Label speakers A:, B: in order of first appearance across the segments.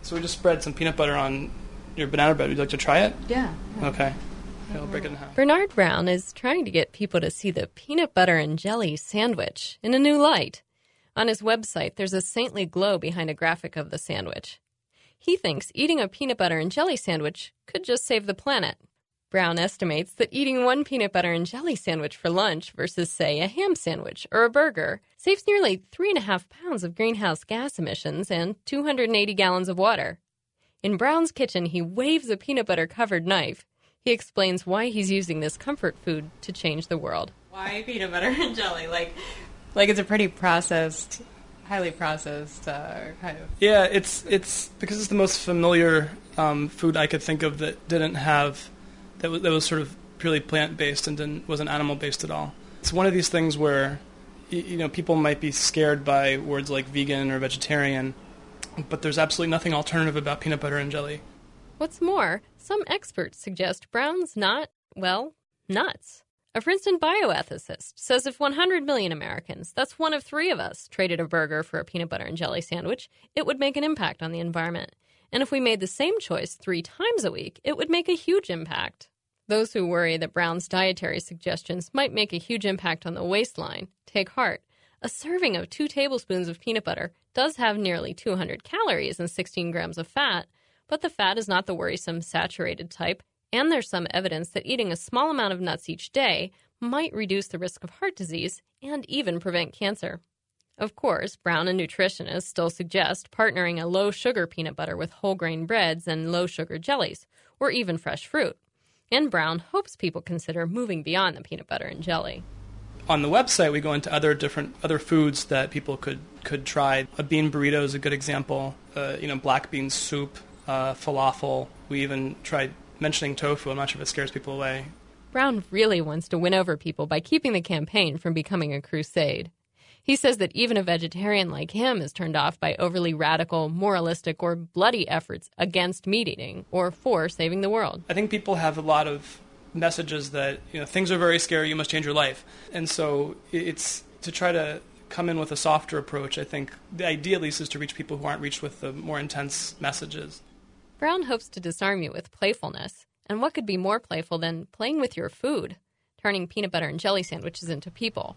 A: So we just spread some peanut butter on your banana bread. Would you like to try it?
B: Yeah.
A: Okay. I'll break it in half.
C: Bernard Brown is trying to get people to see the peanut butter and jelly sandwich in a new light. On his website, there's a saintly glow behind a graphic of the sandwich. He thinks eating a peanut butter and jelly sandwich could just save the planet. Brown estimates that eating one peanut butter and jelly sandwich for lunch versus, say, a ham sandwich or a burger saves nearly 3.5 pounds of greenhouse gas emissions and 280 gallons of water. In Brown's kitchen, he waves a peanut butter-covered knife. He explains why he's using this comfort food to change the world.
B: Why peanut butter and jelly? Like it's a pretty processed, highly processed kind of.
A: Yeah, it's because it's the most familiar food I could think of that didn't have that was sort of purely plant-based and wasn't animal-based at all. It's one of these things where people might be scared by words like vegan or vegetarian, but there's absolutely nothing alternative about peanut butter and jelly.
C: What's more, some experts suggest Brown's not, well, nuts. A Princeton bioethicist says if 100 million Americans, that's one of 3 of us, traded a burger for a peanut butter and jelly sandwich, it would make an impact on the environment. And if we made the same choice 3 times a week, it would make a huge impact. Those who worry that Brown's dietary suggestions might make a huge impact on the waistline take heart. A serving of 2 tablespoons of peanut butter does have nearly 200 calories and 16 grams of fat, but the fat is not the worrisome saturated type, and there's some evidence that eating a small amount of nuts each day might reduce the risk of heart disease and even prevent cancer. Of course, Brown and nutritionists still suggest partnering a low-sugar peanut butter with whole-grain breads and low-sugar jellies, or even fresh fruit. And Brown hopes people consider moving beyond the peanut butter and jelly.
A: On the website, we go into other foods that people could try. A bean burrito is a good example. Black bean soup, falafel. We even tried mentioning tofu. I'm not sure if it scares people away.
C: Brown really wants to win over people by keeping the campaign from becoming a crusade. He says that even a vegetarian like him is turned off by overly radical, moralistic, or bloody efforts against meat eating or for saving the world.
A: I think people have a lot of messages that things are very scary, you must change your life. And so it's to try to come in with a softer approach. I think the idea at least is to reach people who aren't reached with the more intense messages.
C: Brown hopes to disarm you with playfulness. And what could be more playful than playing with your food, turning peanut butter and jelly sandwiches into people?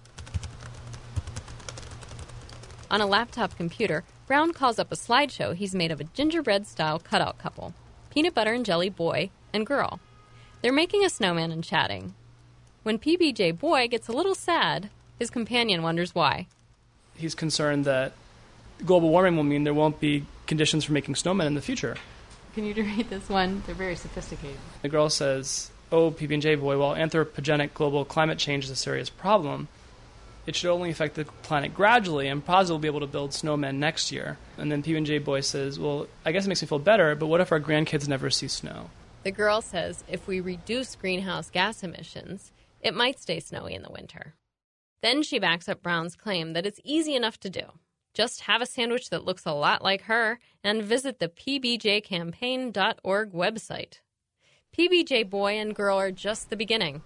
C: On a laptop computer, Brown calls up a slideshow he's made of a gingerbread-style cutout couple, peanut butter and jelly boy and girl. They're making a snowman and chatting. When PBJ boy gets a little sad, his companion wonders why.
A: He's concerned that global warming will mean there won't be conditions for making snowmen in the future.
B: Can you read this one? They're very sophisticated.
A: The girl says, "Oh, PB&J boy, while anthropogenic global climate change is a serious problem, it should only affect the planet gradually, and possibly be able to build snowmen next year." And then PB&J boy says, "Well, I guess it makes me feel better, but what if our grandkids never see snow?"
C: The girl says if we reduce greenhouse gas emissions, it might stay snowy in the winter. Then she backs up Brown's claim that it's easy enough to do. Just have a sandwich that looks a lot like her and visit the pbjcampaign.org website. PBJ boy and girl are just the beginning.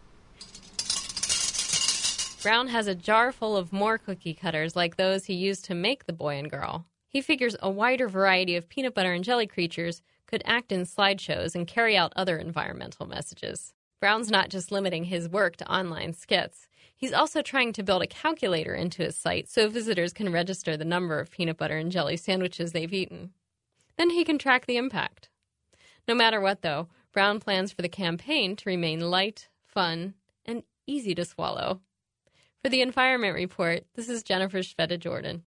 C: Brown has a jar full of more cookie cutters like those he used to make the boy and girl. He figures a wider variety of peanut butter and jelly creatures could act in slideshows and carry out other environmental messages. Brown's not just limiting his work to online skits. He's also trying to build a calculator into his site so visitors can register the number of peanut butter and jelly sandwiches they've eaten. Then he can track the impact. No matter what, though, Brown plans for the campaign to remain light, fun, and easy to swallow. For the Environment Report, this is Jennifer Shveta Jordan.